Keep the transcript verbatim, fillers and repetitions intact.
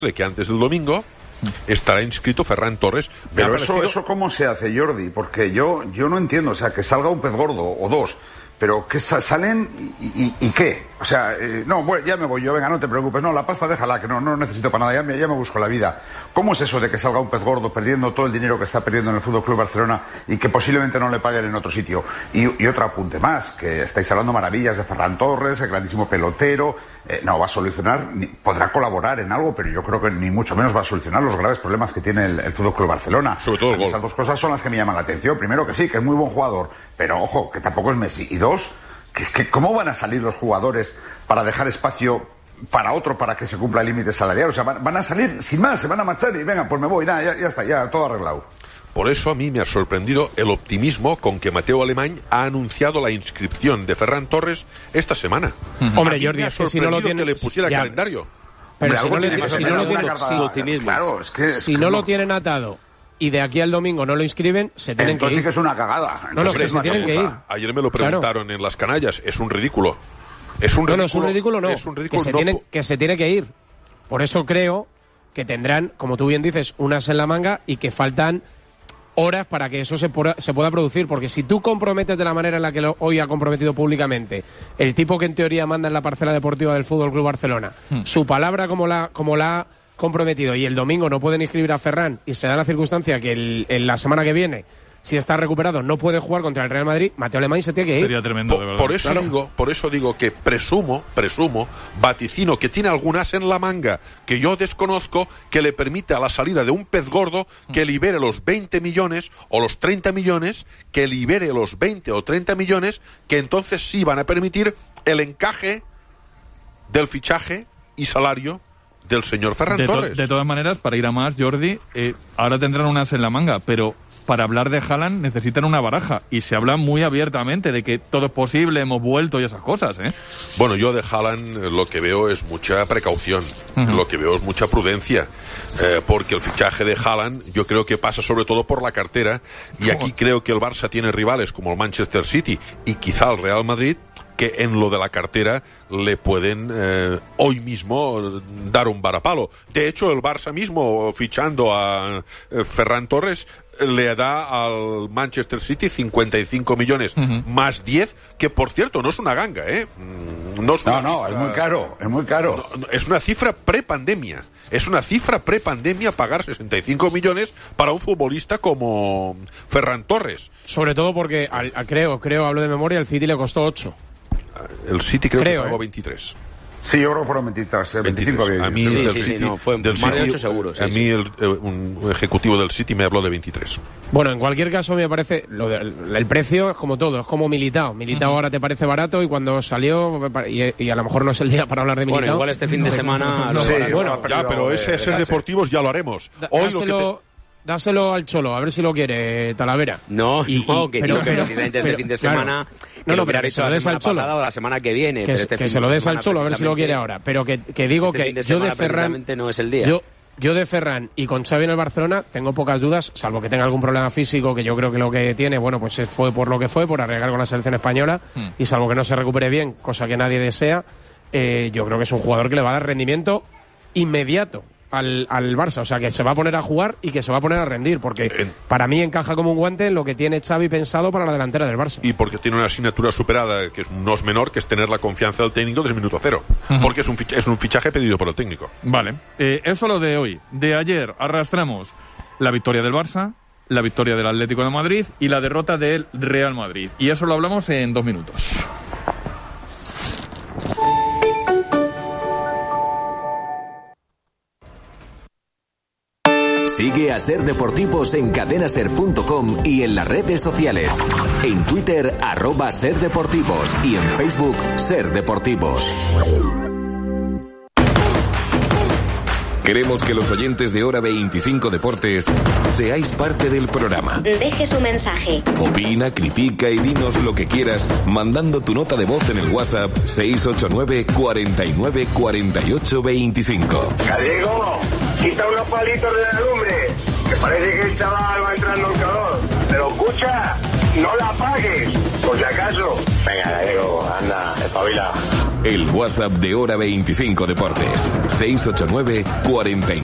de que antes del domingo estará inscrito Ferran Torres. Pero eso, eso ¿cómo se hace, Jordi? Porque yo, yo no entiendo, o sea, que salga un pez gordo o dos, pero que salen y, y, y qué, o sea, eh, no, bueno, ya me voy yo, venga, no te preocupes, no, la pasta déjala, que no, no necesito para nada, ya me, ya me busco la vida. ¿Cómo es eso de que salga un pez gordo perdiendo todo el dinero que está perdiendo en el F C Barcelona y que posiblemente no le paguen en otro sitio? Y, y otro apunte más, que estáis hablando maravillas de Ferran Torres, el grandísimo pelotero, eh, no va a solucionar, ni, podrá colaborar en algo, pero yo creo que ni mucho menos va a solucionar los graves problemas que tiene el, el F C Barcelona. Sobre todo el gol. Esas dos cosas son las que me llaman la atención. Primero que sí, que es muy buen jugador, pero ojo, que tampoco es Messi. Y dos, que es que ¿cómo van a salir los jugadores para dejar espacio para otro para que se cumpla el límite salarial? O sea, van, van a salir sin más, se van a marchar y venga, pues me voy, nada, ya, ya está, ya todo arreglado. Por eso a mí me ha sorprendido el optimismo con que Mateo Alemany ha anunciado la inscripción de Ferran Torres esta semana. Uh-huh. Hombre, Jordi, es que si no lo tiene, que le pusiera ya calendario. Pero Hombre, si no, le, tiene, si no lo tiene, si, claro, es que, es si que no, no lo tienen atado y de aquí al domingo no lo inscriben, se tienen entonces que ir. Sí que es una cagada. Entonces no, no, que es se tienen chapuza. que ir. Ayer me lo preguntaron claro. en las canallas, es un ridículo. Es un no, ridículo, no, es un ridículo, no. Es un ridículo, que, se no. tiene, que se tiene que ir. Por eso creo que tendrán, como tú bien dices, unas en la manga y que faltan horas para que eso se, pueda, se pueda producir. Porque si tú comprometes de la manera en la que lo, hoy ha comprometido públicamente el tipo que en teoría manda en la parcela deportiva del F C Barcelona, hmm. su palabra como la, como la ha comprometido y el domingo no pueden inscribir a Ferran y se da la circunstancia que el, en la semana que viene, si está recuperado, no puede jugar contra el Real Madrid, Mateo Alemany se tiene que ir. Sería tremendo, por, de verdad. Por eso, claro. digo, por eso digo que presumo, presumo, vaticino que tiene algunas en la manga que yo desconozco que le permite a la salida de un pez gordo que libere los veinte millones o los treinta millones, que libere los veinte o treinta millones, que entonces sí van a permitir el encaje del fichaje y salario del señor Ferran de to- Torres. De todas maneras, para ir a más, Jordi, eh, ahora tendrán unas en la manga, pero para hablar de Haaland necesitan una baraja y se habla muy abiertamente de que todo es posible, hemos vuelto y esas cosas, ¿eh? Bueno, yo de Haaland lo que veo es mucha precaución, uh-huh. lo que veo es mucha prudencia, eh, porque el fichaje de Haaland yo creo que pasa sobre todo por la cartera y aquí creo que el Barça tiene rivales como el Manchester City y quizá el Real Madrid que en lo de la cartera le pueden eh, hoy mismo dar un varapalo. De hecho, el Barça mismo, fichando a eh, Ferran Torres, le da al Manchester City cincuenta y cinco millones uh-huh. más diez, que por cierto no es una ganga, ¿eh? No, es, no, no, cifra, es muy caro, es muy caro. No, es una cifra prepandemia. Es una cifra prepandemia pagar sesenta y cinco millones para un futbolista como Ferran Torres. Sobre todo porque, al, al, creo, creo, hablo de memoria, el City le costó ocho. El City creo, creo que pagó ¿eh? veintitrés. Sí, yo creo que fueron veintitrés, veinticinco. A mí, sí, del sí, City, sí, no, fue del más City, de ocho seguro. Sí, a mí sí. El, eh, un ejecutivo del City me habló de veintitrés. Bueno, en cualquier caso me parece, lo de, el, el precio es como todo, es como Militao. Militao uh-huh. ahora te parece barato y cuando salió, y, y a lo mejor no es el día para hablar de Militao. Bueno, igual este fin de semana... No, no, sí, no, bueno, ya, pero ese es deportivos, ya lo haremos. Hoy dáselo, lo que te... dáselo al Cholo, a ver si lo quiere Talavera. No, y, no, y, que pero, no, pero, precisamente pero, el fin de semana... Claro. No, no, pero que se lo des al Cholo. O la semana que viene. Que, pero este que se lo des al Cholo, a ver si lo quiere ahora. Pero que, que digo este que fin de yo de semana Ferran... no es el día. Yo, yo de Ferran y con Xavi en el Barcelona tengo pocas dudas, salvo que tenga algún problema físico, que yo creo que lo que tiene, bueno, pues fue por lo que fue, por arriesgar con la selección española, mm. y salvo que no se recupere bien, cosa que nadie desea, eh, yo creo que es un jugador que le va a dar rendimiento inmediato al, al Barça, o sea, que se va a poner a jugar y que se va a poner a rendir, porque eh, para mí encaja como un guante en lo que tiene Xavi pensado para la delantera del Barça. Y porque tiene una asignatura superada, que no es menor, que es tener la confianza del técnico desde el minuto cero, uh-huh. porque es un, fichaje, es un fichaje pedido por el técnico. Vale, eh, eso lo de hoy. De ayer arrastramos la victoria del Barça, la victoria del Atlético de Madrid y la derrota del Real Madrid. Y eso lo hablamos en dos minutos. Sigue a Ser Deportivos en cadena ser punto com y en las redes sociales. En Twitter, arroba Ser Deportivos y en Facebook, Ser Deportivos. Queremos que los oyentes de Hora veinticinco Deportes seáis parte del programa. Deje su mensaje. Opina, critica y dinos lo que quieras mandando tu nota de voz en el WhatsApp seis ocho nueve, cuarenta y nueve, cuarenta y ocho, veinticinco. Gallego, quita unos palitos de la lumbre, que parece que el chaval va entrando en calor. Pero escucha, no la apagues, por si acaso. Venga, Gallego, anda, espabila. El WhatsApp de Hora veinticinco Deportes. seiscientos ochenta y nueve cuarenta y nueve.